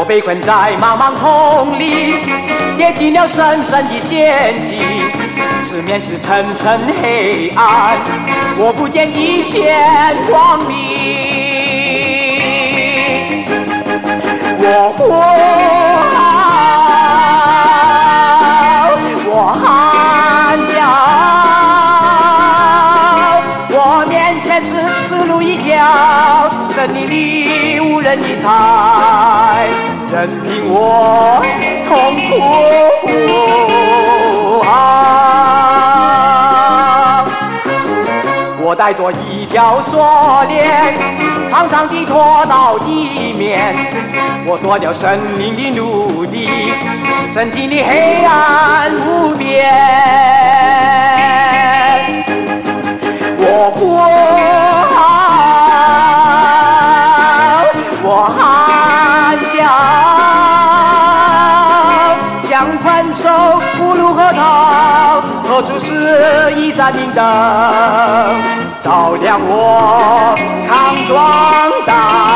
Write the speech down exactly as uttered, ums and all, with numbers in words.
被困在茫茫丛林，跌进了深深的陷阱，四面是沉沉黑暗，我不见一线光明。我呼号，我喊叫，我面前是死路一条，森林里无人理睬，任凭我痛苦呼号。我带着一条锁链，长长地拖到地面，我做了生命的奴隶，深情的黑暗无边。我呼号，我喊叫，像困兽无路可逃，何处是一盏明灯，照亮我康庄大